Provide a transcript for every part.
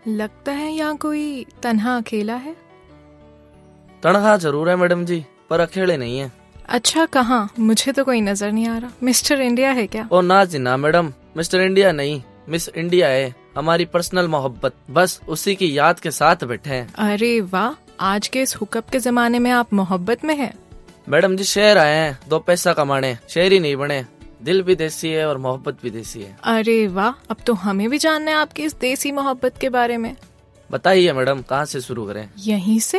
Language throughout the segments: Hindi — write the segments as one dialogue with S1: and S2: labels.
S1: लगता है यहाँ कोई तन्हा अकेला है।
S2: तन्हा जरूर है मैडम जी, पर अकेले नहीं है।
S1: अच्छा, कहाँ? मुझे तो कोई नजर नहीं आ रहा। मिस्टर इंडिया है क्या?
S2: ओ ना जी ना मैडम, मिस्टर इंडिया नहीं, मिस इंडिया है हमारी पर्सनल मोहब्बत। बस उसी की याद के साथ बैठे हैं।
S1: अरे वाह, आज के इस हुकअप के जमाने में आप मोहब्बत में हैं।
S2: मैडम जी शहर आए हैं 2 पैसा कमाने, शहरी नहीं बने। दिल भी देसी है और मोहब्बत भी देसी है।
S1: अरे वाह, अब तो हमें भी जानना है आपकी इस देसी मोहब्बत के बारे में।
S2: बताइए मैडम, कहाँ से शुरू करें?
S1: यहीं से।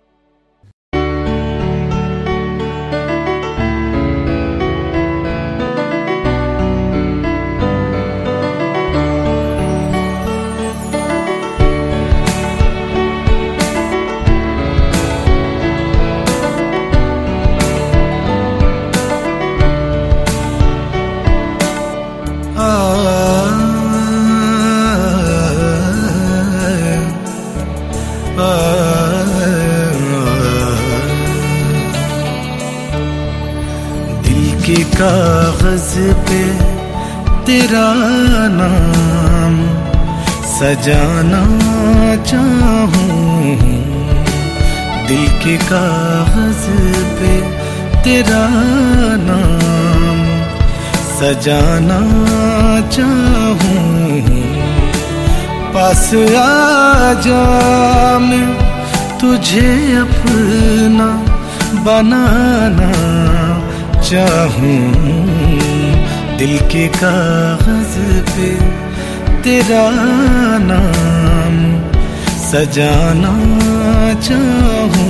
S3: के कागज पे तेरा नाम सजाना चाहूं, दिल के कागज पे तेरा नाम सजाना चाहूं। पास आजा मैं तुझे अपना बनाना चाहूं, दिल के कागज पे तेरा नाम सजाना चाहूं।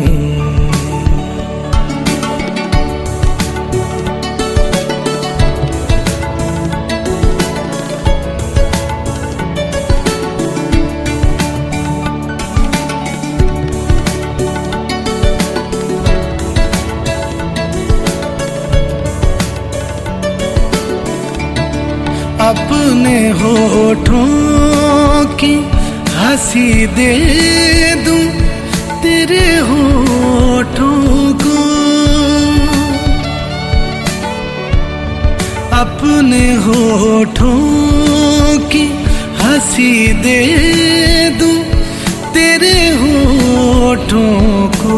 S3: अपने होठों की हंसी दे दूं तेरे होठों को, अपने होठों की हंसी दे दूं तेरे होठों को।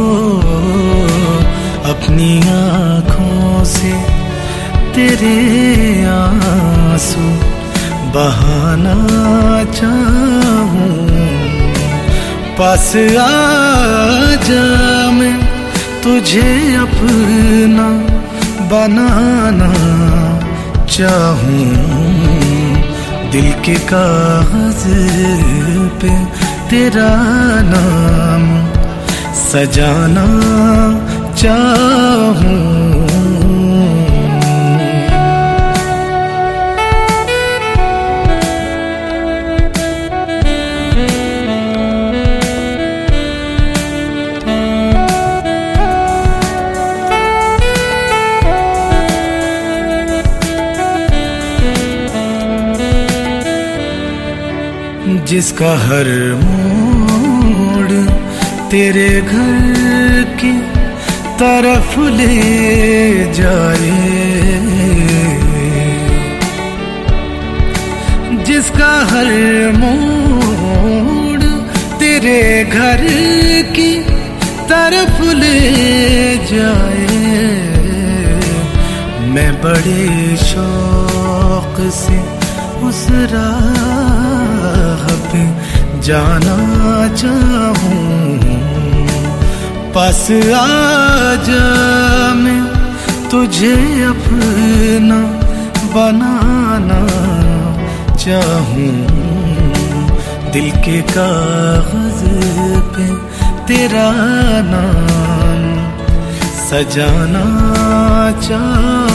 S3: अपनी आँखों से तेरे आंसू बहाना चाहूं। पास आजा मैं तुझे अपना बनाना चाहूं, दिल के कागज पे तेरा नाम सजाना चाहूं। जिसका हर मोड़ तेरे घर की तरफ ले जाए, जिसका हर मोड़ तेरे घर की तरफ ले जाए। मैं बड़े शौक से उस राह पे जाना चाहूं। पास आजा मैं तुझे अपना बनाना चाहूं, दिल के कागज पे तेरा नाम सजाना चाहूं।